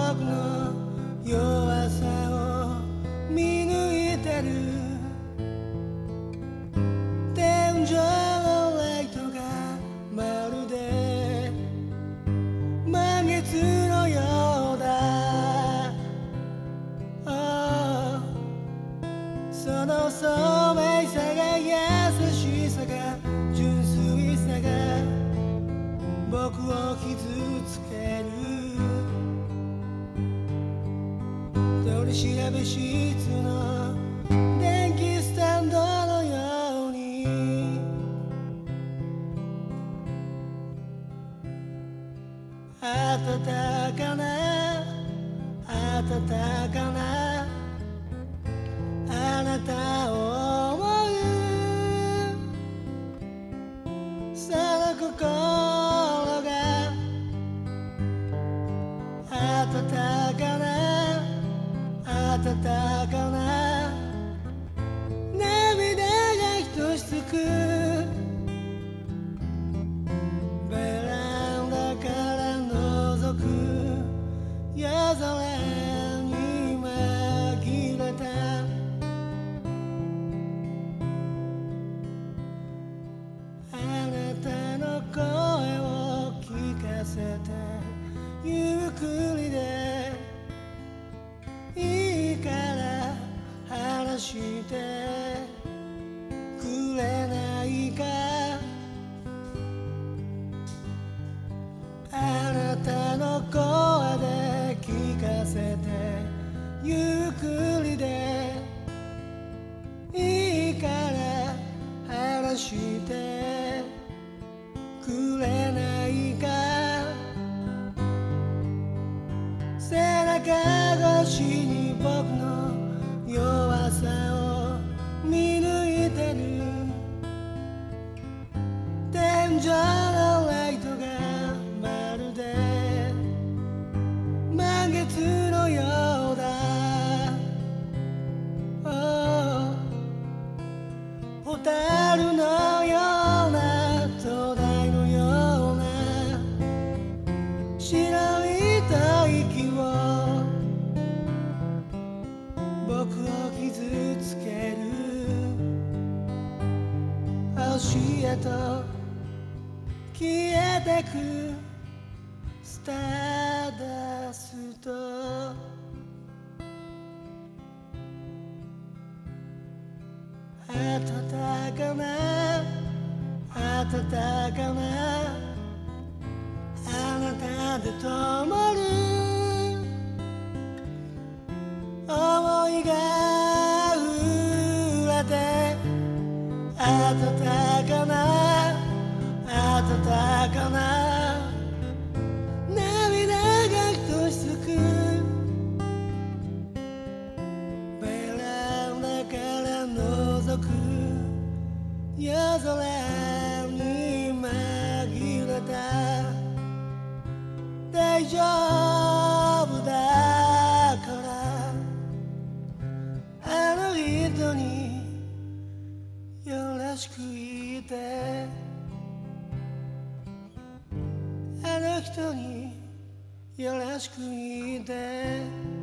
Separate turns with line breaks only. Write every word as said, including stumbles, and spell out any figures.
僕の弱さを見抜いてる。天井のライトがまるで満月のようだ。oh、その聡明さが優しさが純粋さが僕を傷つける。取り調べ室の電気スタンドのように暖かな暖かなあなたを思う。その心が暖かな暖かな涙がひとしつく。ベランダから覗く夜空に紛れたあなたの声を聞かせてゆっくりでいいから話してくれないか。あなたの声で聞かせてゆっくりでいいから話してくれないか。背中越しに僕の弱さを見抜いてる。天井のライトがまるで満月のようだ。oh、蛍のような灯台のような白い吐息を僕を傷つける。星へと消えてくスターダスト。暖かな暖かなあなたで灯る思いが溢れて暖かな暖かな涙がひとしつく。ベランダから覗く夜空に紛れた大丈夫だからあの人によろしく言ってあの人によろしく言って